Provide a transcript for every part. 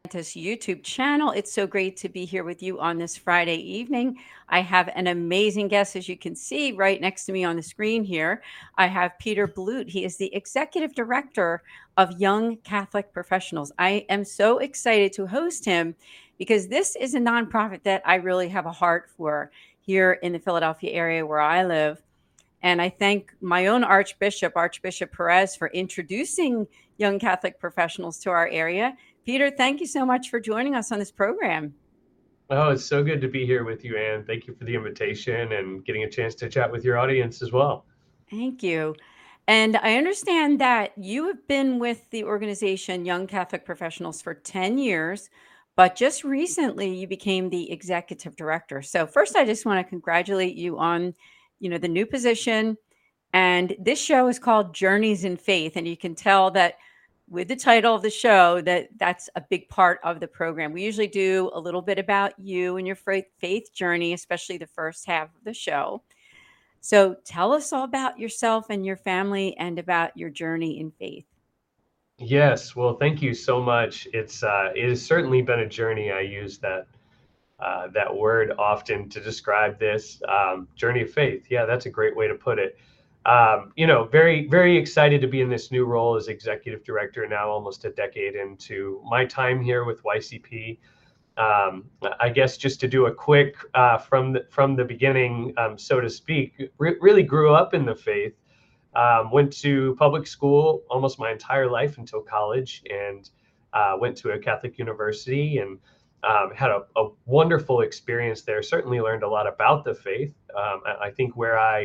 This YouTube channel. It's so great to be here with you on this Friday evening. I have an amazing guest, as you can see right next to me on the screen here. I have Peter Blute. He is the executive director of Young Catholic Professionals. I am so excited to host him because this is a nonprofit that I really have a heart for here in the Philadelphia area where I live. And I thank my own Archbishop, Archbishop Perez, for introducing young Catholic professionals to our area. Peter, thank you so much for joining us on this program. Oh, it's so good to be here with you, Anne. Thank you for the invitation and getting a chance to chat with your audience as well. Thank you. And I understand that you have been with the organization Young Catholic Professionals for 10 years, but just recently you became the executive director. So first I just want to congratulate you on, the new position. And this show is called Journeys in Faith, and you can tell that with the title of the show that that's a big part of the program. We usually do a little bit about you and your faith journey, especially the first half of the show. So tell us all about yourself and your family and about your journey in faith. Yes, well, thank you so much. It has certainly been a journey. I use that word often to describe this journey of faith. Yeah, that's a great way to put it. Very very excited to be in this new role as executive director now, almost a decade into my time here with YCP. I guess just to do a quick from the beginning, so to speak, really grew up in the faith. Went to public school almost my entire life until college, and went to a Catholic university and had a wonderful experience there. Certainly learned a lot about the faith. I think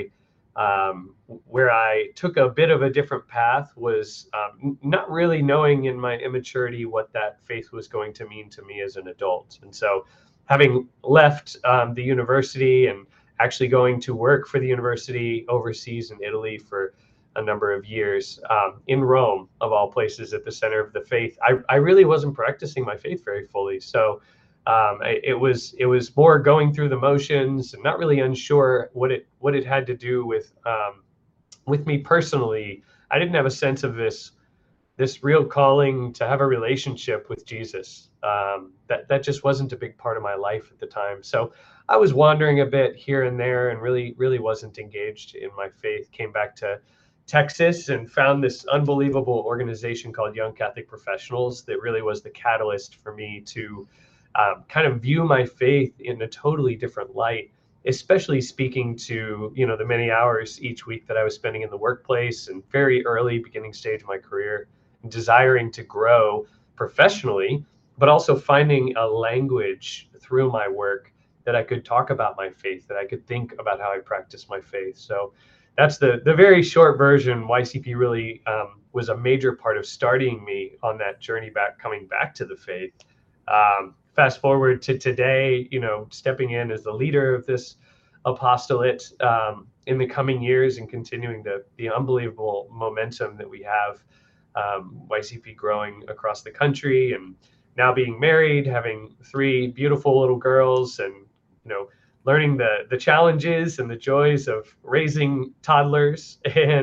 where I took a bit of a different path was not really knowing in my immaturity what that faith was going to mean to me as an adult. And so, having left the university and actually going to work for the university overseas in Italy for a number of years, in Rome, of all places, at the center of the faith, I really wasn't practicing my faith very fully. So it was more going through the motions and not really unsure what it had to do with me personally. I didn't have a sense of this real calling to have a relationship with Jesus. That just wasn't a big part of my life at the time. So I was wandering a bit here and there, and really wasn't engaged in my faith. Came back to Texas and found this unbelievable organization called Young Catholic Professionals that really was the catalyst for me to kind of view my faith in a totally different light, especially speaking to the many hours each week that I was spending in the workplace and very early beginning stage of my career, desiring to grow professionally, but also finding a language through my work that I could talk about my faith, that I could think about how I practice my faith. So that's the very short version. YCP really was a major part of starting me on that journey coming back to the faith. Fast forward to today, stepping in as the leader of this apostolate in the coming years and continuing the unbelievable momentum that we have, YCP growing across the country, and now being married, having three beautiful little girls, and learning the challenges and the joys of raising toddlers,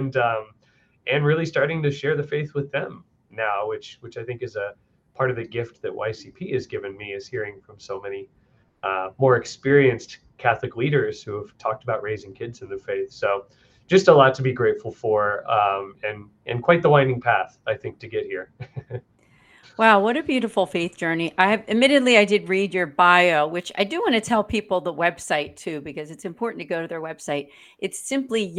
and really starting to share the faith with them now, which I think is a part of the gift that YCP has given me, is hearing from so many more experienced Catholic leaders who have talked about raising kids in the faith. So just a lot to be grateful for, and quite the winding path, I think, to get here. Wow, what a beautiful faith journey. I did read your bio, which I do want to tell people the website too, because it's important to go to their website. It's simply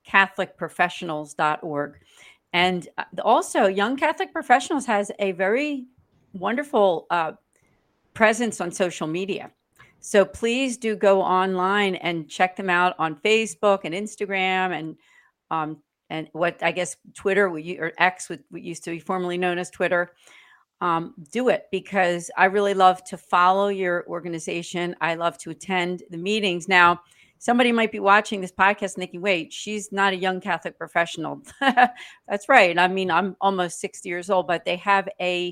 youngcatholicprofessionals.org. And also, Young Catholic Professionals has a very wonderful presence on social media. So please do go online and check them out on Facebook and Instagram and what I guess Twitter or X, what used to be formerly known as Twitter. Do it because I really love to follow your organization. I love to attend the meetings. Now, somebody might be watching this podcast and thinking, wait, she's not a young Catholic professional. That's right. I mean, I'm almost 60 years old, but they have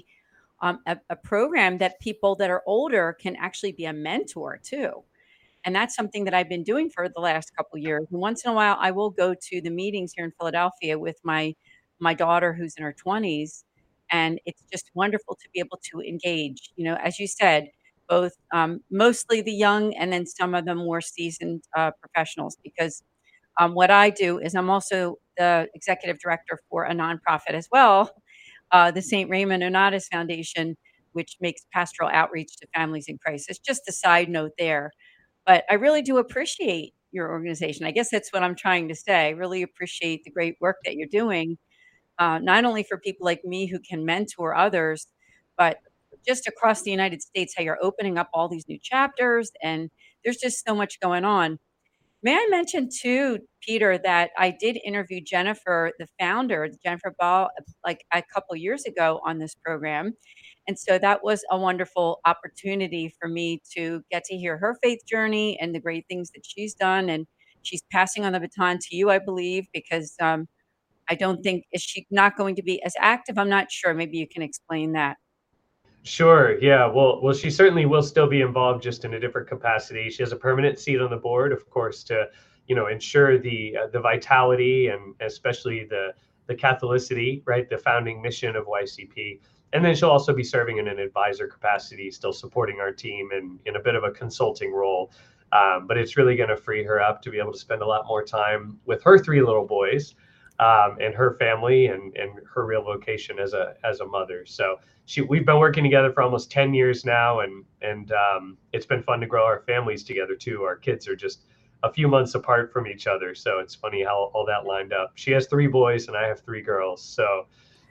a program that people that are older can actually be a mentor too. And that's something that I've been doing for the last couple of years. And once in a while, I will go to the meetings here in Philadelphia with my daughter who's in her 20s, And it's just wonderful to be able to engage, as you said, both mostly the young and then some of the more seasoned professionals. Because what I do is I'm also the executive director for a nonprofit as well, the St. Raymond Onatus Foundation, which makes pastoral outreach to families in crisis. Just a side note there. But I really do appreciate your organization. I guess that's what I'm trying to say. I really appreciate the great work that you're doing, not only for people like me who can mentor others, but just across the United States, how you're opening up all these new chapters, and there's just so much going on. May I mention too, Peter, that I did interview Jennifer, the founder, Jennifer Ball, like a couple years ago on this program. And so that was a wonderful opportunity for me to get to hear her faith journey and the great things that she's done. And she's passing on the baton to you, I believe, because I don't think, is she not going to be as active? I'm not sure. Maybe you can explain that. Sure. Yeah. Well, she certainly will still be involved, just in a different capacity. She has a permanent seat on the board, of course, to ensure the vitality and especially the Catholicity, right, the founding mission of YCP. And then she'll also be serving in an advisor capacity, still supporting our team in a bit of a consulting role. But it's really going to free her up to be able to spend a lot more time with her three little boys, and her family, and her real vocation as a mother. So we've been working together for almost 10 years now, and it's been fun to grow our families together too. Our kids are just a few months apart from each other, so it's funny how all that lined up. She has three boys and I have three girls, so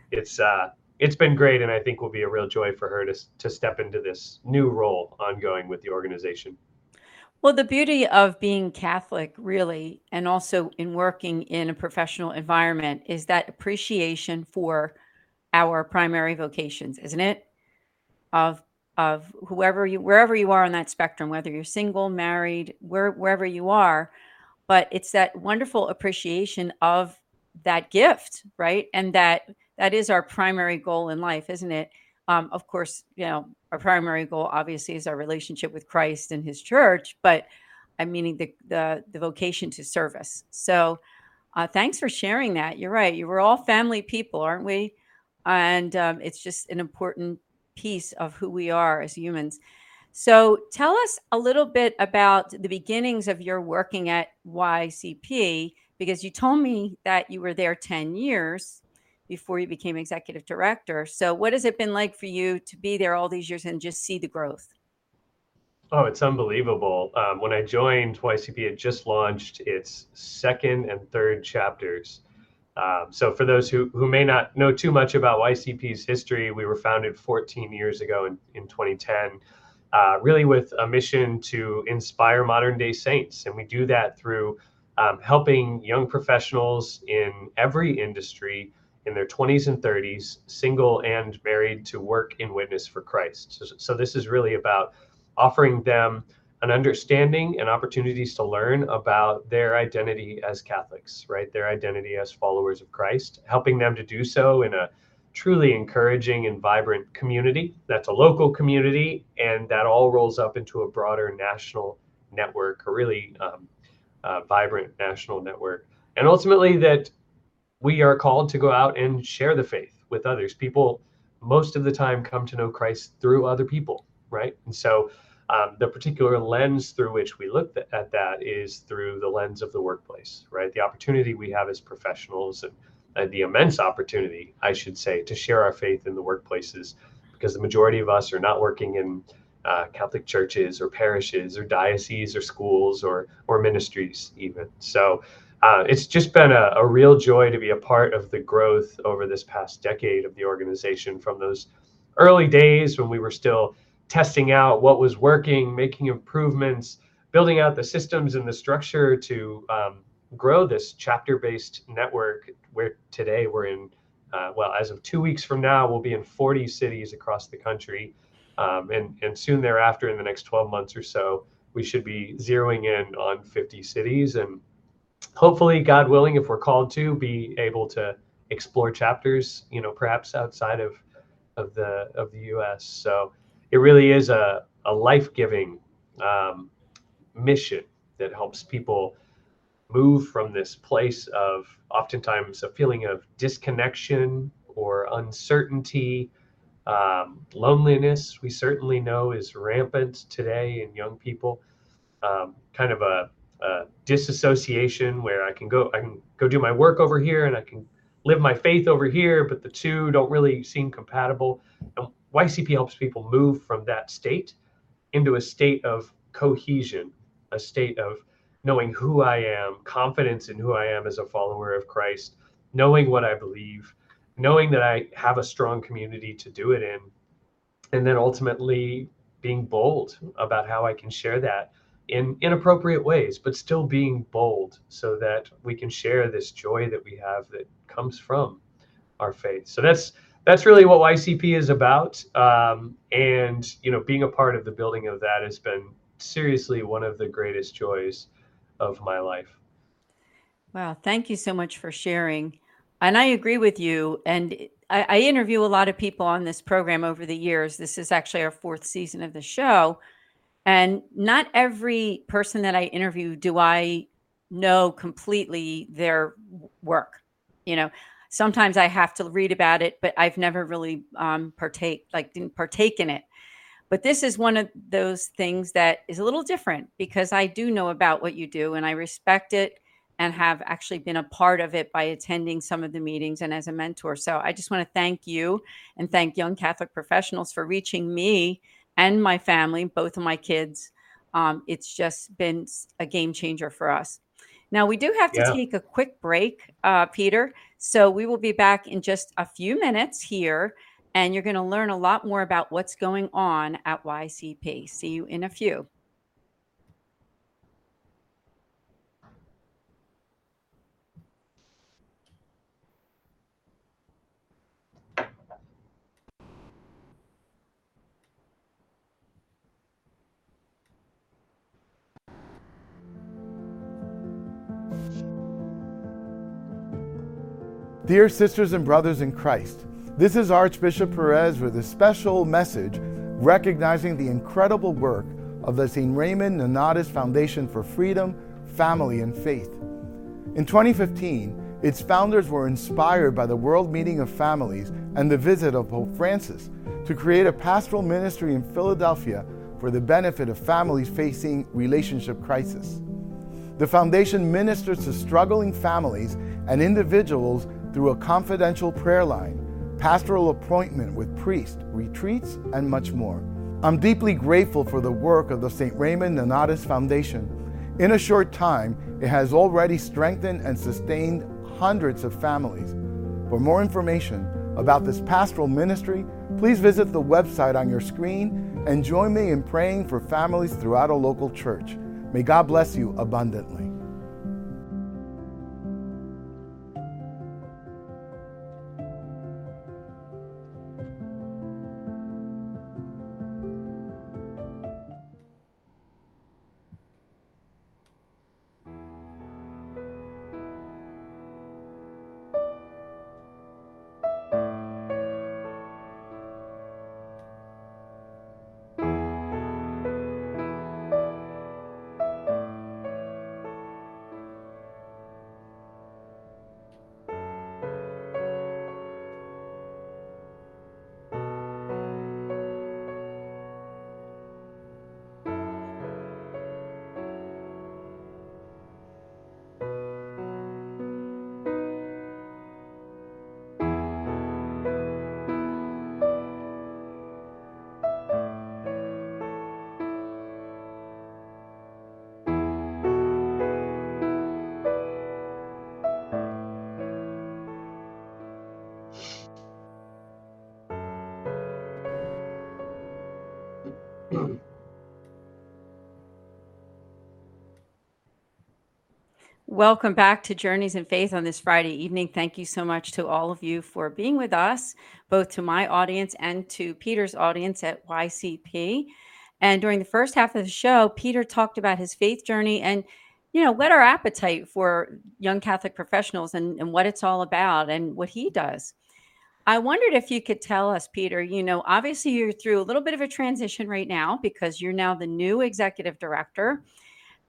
it's been great, and I think will be a real joy for her to step into this new role ongoing with the organization. Well, the beauty of being Catholic, really, and also in working in a professional environment, is that appreciation for our primary vocations, isn't it? Of wherever you are on that spectrum, whether you're single, married, wherever you are, but it's that wonderful appreciation of that gift, right? And that is our primary goal in life, isn't it? Of course, our primary goal obviously is our relationship with Christ and his church, but I'm meaning the vocation to service. So thanks for sharing that. You're right. You were all family people, aren't we? And it's just an important piece of who we are as humans. So tell us a little bit about the beginnings of your working at YCP, because you told me that you were there 10 years before you became executive director. So what has it been like for you to be there all these years and just see the growth? Oh, it's unbelievable. When I joined, YCP had just launched its second and third chapters. So for those who may not know too much about YCP's history, we were founded 14 years ago in 2010, really with a mission to inspire modern day saints. And we do that through helping young professionals in every industry in their 20s and 30s, single and married, to work in witness for Christ. So this is really about offering them an understanding and opportunities to learn about their identity as Catholics, right? Their identity as followers of Christ, helping them to do so in a truly encouraging and vibrant community that's a local community, and that all rolls up into a broader national network, a really vibrant national network. And ultimately, that we are called to go out and share the faith with others. People most of the time come to know Christ through other people, right? And so the particular lens through which we look at that is through the lens of the workplace, right? The opportunity we have as professionals, and the immense opportunity, I should say, to share our faith in the workplaces, because the majority of us are not working in Catholic churches or parishes or dioceses or schools or ministries even. So it's just been a real joy to be a part of the growth over this past decade of the organization, from those early days when we were still testing out what was working, making improvements, building out the systems and the structure to grow this chapter-based network, where today we're in, well, as of 2 weeks from now, we'll be in 40 cities across the country. And soon thereafter, in the next 12 months or so, we should be zeroing in on 50 cities. And hopefully, God willing, if we're called to, be able to explore chapters, perhaps outside of the U.S. So it really is a life-giving mission that helps people move from this place of oftentimes a feeling of disconnection or uncertainty. Loneliness, we certainly know, is rampant today in young people. Kind of a disassociation where I can go do my work over here and I can live my faith over here, but the two don't really seem compatible. And YCP helps people move from that state into a state of cohesion, a state of knowing who I am, confidence in who I am as a follower of Christ, knowing what I believe, knowing that I have a strong community to do it in, and then ultimately being bold about how I can share that in inappropriate ways, but still being bold so that we can share this joy that we have that comes from our faith. So that's really what YCP is about. And, being a part of the building of that has been seriously one of the greatest joys of my life. Wow, thank you so much for sharing. And I agree with you. And I interview a lot of people on this program over the years. This is actually our 4th season of the show. And not every person that I interview do I know completely their work. Sometimes I have to read about it, but I've never really didn't partake in it. But this is one of those things that is a little different because I do know about what you do and I respect it and have actually been a part of it by attending some of the meetings and as a mentor. So I just want to thank you and thank Young Catholic Professionals for reaching me and my family, both of my kids. It's just been a game changer for us. Now, we do have to take a quick break, Peter. So we will be back in just a few minutes here, and you're going to learn a lot more about what's going on at YCP. See you in a few. Dear sisters and brothers in Christ, this is Archbishop Perez with a special message recognizing the incredible work of the St. Raymond Nonnatus Foundation for Freedom, Family, and Faith. In 2015, its founders were inspired by the World Meeting of Families and the visit of Pope Francis to create a pastoral ministry in Philadelphia for the benefit of families facing relationship crisis. The foundation ministers to struggling families and individuals through a confidential prayer line, pastoral appointment with priests, retreats, and much more. I'm deeply grateful for the work of the St. Raymond Nonnatus Foundation. In a short time, it has already strengthened and sustained hundreds of families. For more information about this pastoral ministry, please visit the website on your screen and join me in praying for families throughout a local church. May God bless you abundantly. Welcome back to Journeys in Faith on this Friday evening. Thank you so much to all of you for being with us, both to my audience and to Peter's audience at YCP. And during the first half of the show, Peter talked about his faith journey and, whet our appetite for young Catholic professionals and what it's all about and what he does. I wondered if you could tell us, Peter, obviously you're through a little bit of a transition right now because you're now the new executive director.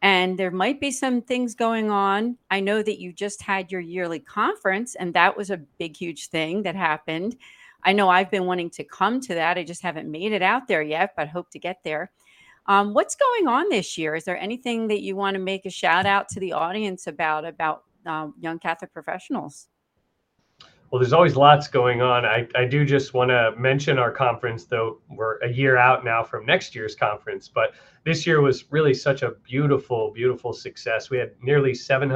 And there might be some things going on. I know that you just had your yearly conference, and that was a big, huge thing that happened. I know I've been wanting to come to that. I just haven't made it out there yet, but hope to get there. What's going on this year? Is there anything that you want to make a shout out to the audience about young Catholic professionals? Well, there's always lots going on. I do just want to mention our conference, though we're a year out now from next year's conference. But this year was really such a beautiful, beautiful success. We had nearly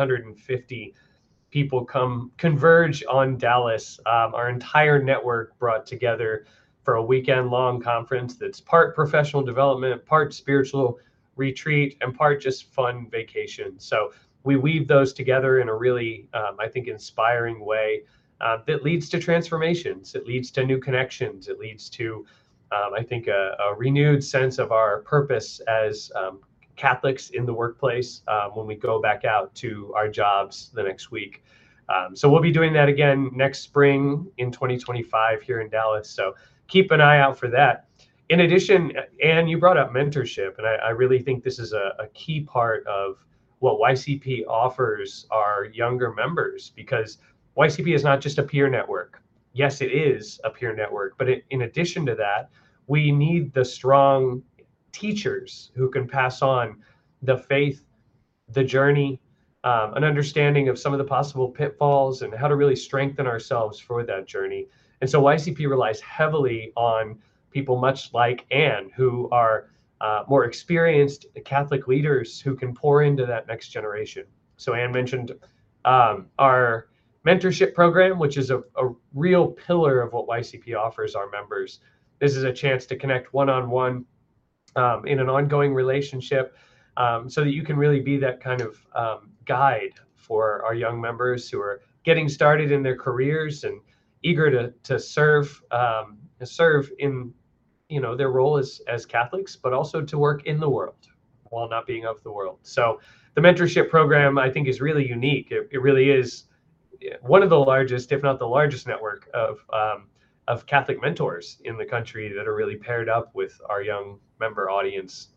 750 people converge on Dallas. Our entire network brought together for a weekend-long conference that's part professional development, part spiritual retreat, and part just fun vacation. So we weave those together in a really, I think, inspiring way that leads to transformations. It leads to new connections. It leads to, I think, a renewed sense of our purpose as Catholics in the workplace when we go back out to our jobs the next week. So we'll be doing that again next spring in 2025 here in Dallas. So keep an eye out for that. In addition, Anne, you brought up mentorship, and I really think this is a key part of what YCP offers our younger members, because YCP is not just a peer network. Yes, it is a peer network, but in addition to that, we need the strong teachers who can pass on the faith, the journey, an understanding of some of the possible pitfalls and how to really strengthen ourselves for that journey. And so YCP relies heavily on people much like Anne, who are more experienced Catholic leaders who can pour into that next generation. So Anne mentioned our mentorship program, which is a real pillar of what YCP offers our members. This is a chance to connect one-on-one in an ongoing relationship so that you can really be that kind of guide for our young members who are getting started in their careers and eager to serve in their role as Catholics, but also to work in the world while not being of the world. So the mentorship program, I think, is really unique. It really is one of the largest, if not the largest, network of Catholic mentors in the country that are really paired up with our young member audiences.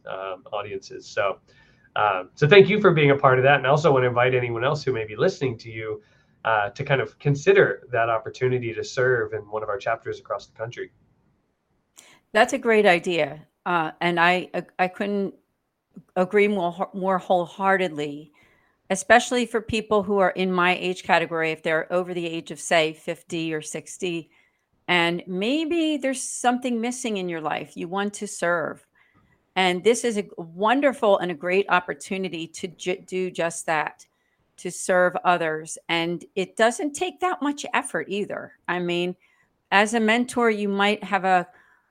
So thank you for being a part of that. And I also want to invite anyone else who may be listening to you to kind of consider that opportunity to serve in one of our chapters across the country. That's a great idea. And I couldn't agree more wholeheartedly, especially for people who are in my age category, if they're over the age of, say, 50 or 60, and maybe there's something missing in your life. You want to serve. And this is a wonderful and a great opportunity to do just that, to serve others. And it doesn't take that much effort either. I mean, as a mentor, you might have a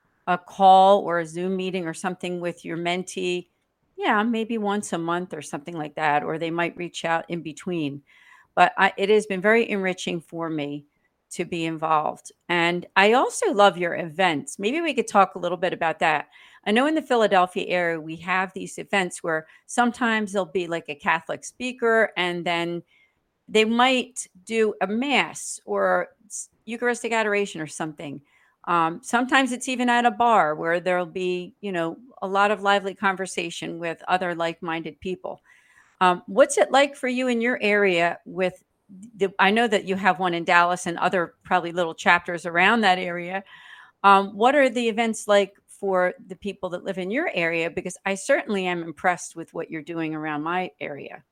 call or a Zoom meeting or something with your mentee, maybe once a month or something like that, or they might reach out in between. But it has been very enriching for me to be involved. And I also love your events. Maybe we could talk a little bit about that. I know in the Philadelphia area, we have these events where sometimes there'll be like a Catholic speaker, and then they might do a mass or Eucharistic adoration or something. Sometimes it's even at a bar where there'll be, a lot of lively conversation with other like-minded people. What's it like for you in your area with I know that you have one in Dallas and other probably little chapters around that area. What are the events like for the people that live in your area? Because I certainly am impressed with what you're doing around my area.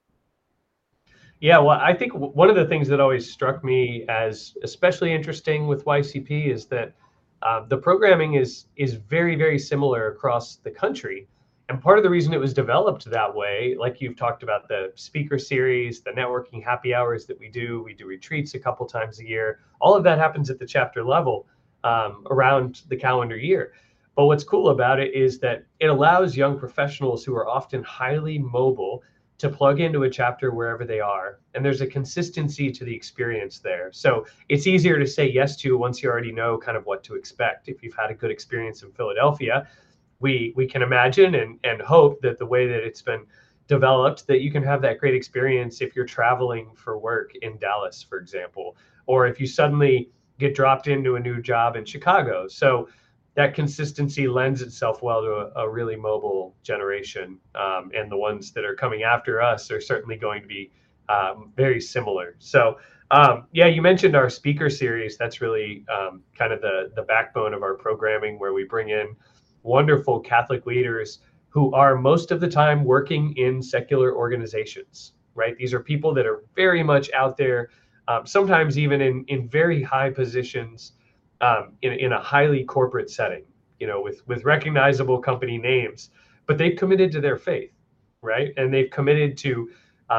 Yeah, well, I think one of the things that always struck me as especially interesting with YCP is that the programming is very, very similar across the country. And part of the reason it was developed that way, like you've talked about the speaker series, the networking happy hours that we do retreats a couple times a year. All of that happens at the chapter level around the calendar year. But what's cool about it is that it allows young professionals who are often highly mobile to plug into a chapter wherever they are. And there's a consistency to the experience there. So it's easier to say yes to once you already know kind of what to expect. If you've had a good experience in Philadelphia, we can imagine and hope that the way that it's been developed, that you can have that great experience if you're traveling for work in Dallas, for example, or if you suddenly get dropped into a new job in Chicago. So that consistency lends itself well to a really mobile generation. And the ones that are coming after us are certainly going to be very similar. So yeah, you mentioned our speaker series. That's really kind of the backbone of our programming, where we bring in wonderful Catholic leaders who are most of the time working in secular organizations, right? These are people that are very much out there, sometimes even in very high positions, in a highly corporate setting, with recognizable company names, but they've committed to their faith, right? And they've committed to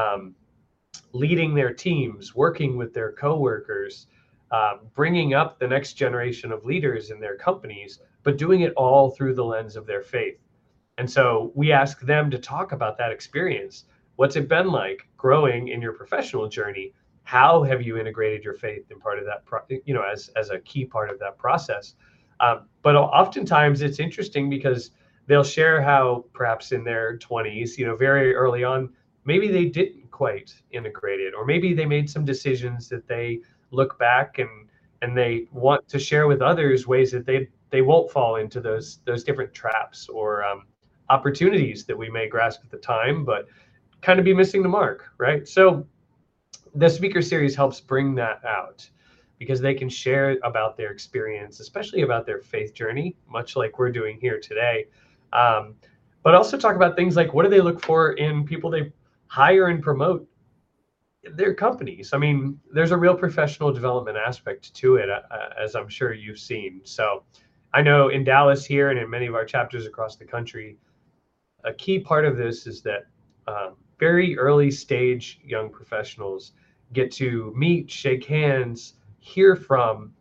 leading their teams, working with their coworkers, bringing up the next generation of leaders in their companies, but doing it all through the lens of their faith. And so we ask them to talk about that experience. What's it been like growing in your professional journey? How have you integrated your faith in part of that, as a key part of that process? But oftentimes it's interesting because they'll share how perhaps in their 20s, very early on, maybe they didn't quite integrate it, or maybe they made some decisions that they look back and they want to share with others ways that they won't fall into those different traps or opportunities that we may grasp at the time, but kind of be missing the mark, right? So the speaker series helps bring that out, because they can share about their experience, especially about their faith journey, much like we're doing here today. But also talk about things like, what do they look for in people they hire and promote their companies? I mean, there's a real professional development aspect to it, as I'm sure you've seen. So I know in Dallas here and in many of our chapters across the country, a key part of this is that very early stage young professionals get to meet, shake hands, hear from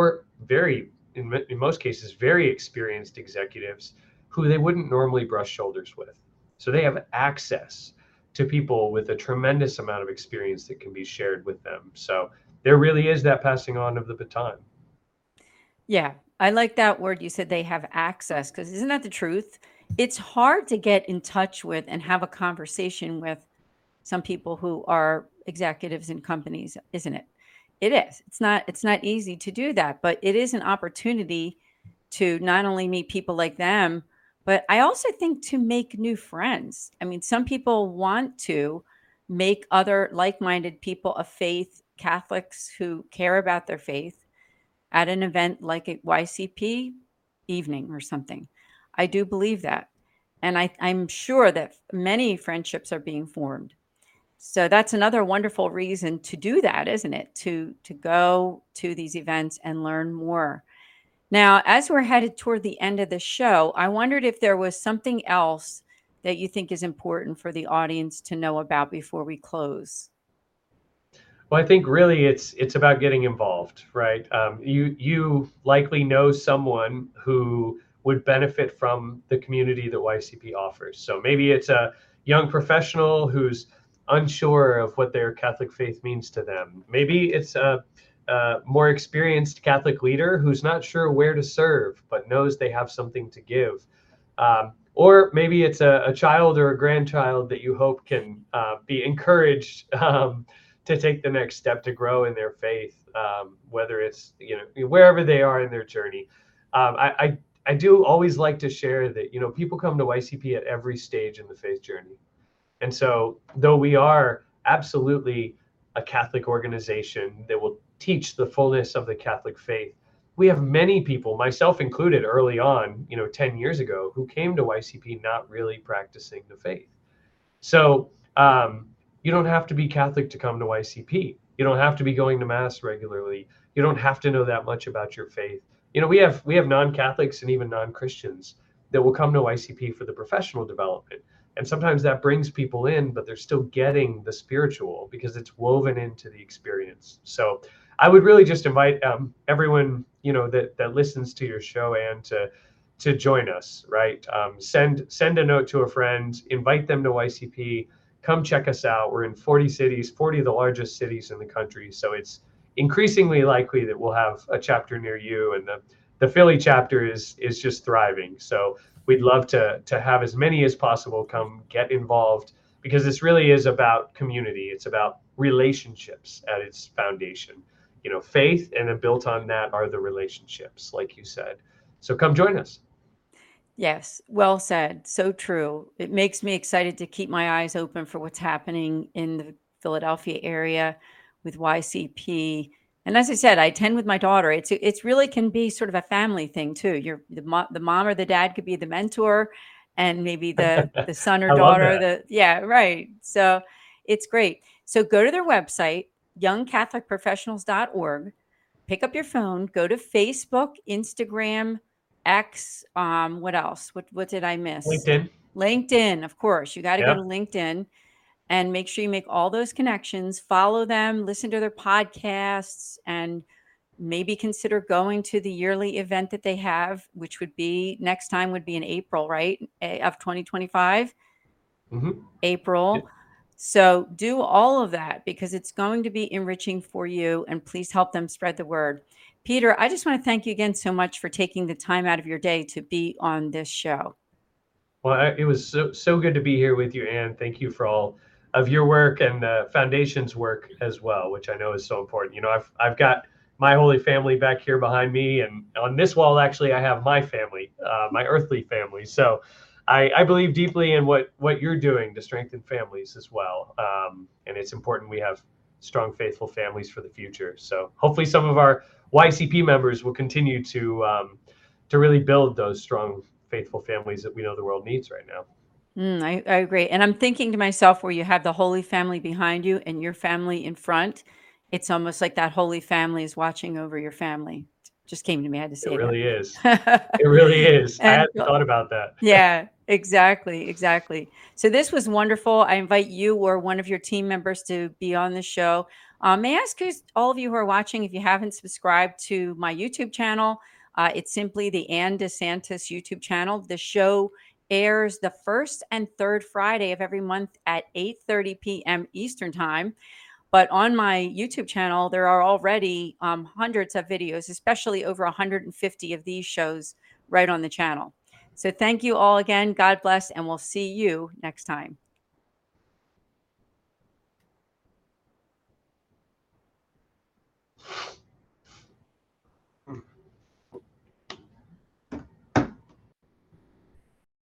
in most cases, very experienced executives who they wouldn't normally brush shoulders with. So they have access to people with a tremendous amount of experience that can be shared with them. So there really is that passing on of the baton. Yeah, I like that word you said, they have access, because isn't that the truth? It's hard to get in touch with and have a conversation with some people who are executives in companies, isn't it? It is. It's not easy to do that, but it is an opportunity to not only meet people like them, but I also think to make new friends. I mean, some people want to make other like-minded people of faith, Catholics who care about their faith, at an event like a YCP evening or something. I do believe that. And I'm sure that many friendships are being formed. So that's another wonderful reason to do that, isn't it? To go to these events and learn more. Now, as we're headed toward the end of the show, I wondered if there was something else that you think is important for the audience to know about before we close. Well, I think really it's about getting involved, right? You likely know someone who would benefit from the community that YCP offers. So maybe it's a young professional who's unsure of what their Catholic faith means to them. Maybe it's a more experienced Catholic leader who's not sure where to serve, but knows they have something to give. Or maybe it's a child or a grandchild that you hope can be encouraged to take the next step to grow in their faith, whether it's, wherever they are in their journey. I do always like to share that, people come to YCP at every stage in the faith journey. And so though we are absolutely a Catholic organization that will teach the fullness of the Catholic faith, we have many people, myself included early on, 10 years ago, who came to YCP not really practicing the faith. So you don't have to be Catholic to come to YCP. You don't have to be going to Mass regularly. You don't have to know that much about your faith. We have non-Catholics and even non-Christians that will come to YCP for the professional development. And sometimes that brings people in, but they're still getting the spiritual because it's woven into the experience. So I would really just invite everyone, that listens to your show, and to join us, right? Send a note to a friend, invite them to YCP, come check us out. We're in 40 cities, 40 of the largest cities in the country. So it's increasingly likely that we'll have a chapter near you, and the Philly chapter is just thriving. So we'd love to have as many as possible come get involved, because this really is about community. It's about relationships at its foundation. Faith, and then built on that are the relationships, like you said. So come join us. Yes, well said. So true. It makes me excited to keep my eyes open for what's happening in the Philadelphia area with YCP. And as I said, I attend with my daughter. It's really can be sort of a family thing too. The mom or the dad could be the mentor, and maybe the son or I love daughter. that. Yeah, right. So it's great. So go to their website, youngcatholicprofessionals.org. Pick up your phone, go to Facebook, Instagram, X, what else? What did I miss? LinkedIn. LinkedIn, of course. You got to go Yeah. to LinkedIn and make sure you make all those connections, follow them, listen to their podcasts, and maybe consider going to the yearly event that they have, which would be next time would be in April, right? Of 2025. April. Yeah. So do all of that because it's going to be enriching for you, and please help them spread the word. Peter, I just want to thank you again so much for taking the time out of your day to be on this show. Well, it was so good to be here with you, Anne. Thank you for all of your work and the foundation's work as well, which I know is so important. You know, I've got my Holy Family back here behind me, and on this wall, actually, I have my family, my earthly family. So I believe deeply in what you're doing to strengthen families as well. And it's important we have strong, faithful families for the future. So hopefully some of our YCP members will continue to really build those strong, faithful families that we know the world needs right now. I agree. And I'm thinking to myself, where you have the Holy Family behind you and your family in front, it's almost like that Holy Family is watching over your family. Just came to me. I had to say It really is. that. It really is. I And hadn't thought about that. yeah, exactly. So this was wonderful. I invite you or one of your team members to be on the show. May I ask all of you who are watching, if you haven't subscribed to my YouTube channel, it's simply the Ann DeSantis YouTube channel. The show airs the first and third Friday of every month at 8:30 p.m. Eastern Time. But on my YouTube channel, there are already hundreds of videos, especially over 150 of these shows right on the channel. So thank you all again. God bless, and we'll see you next time.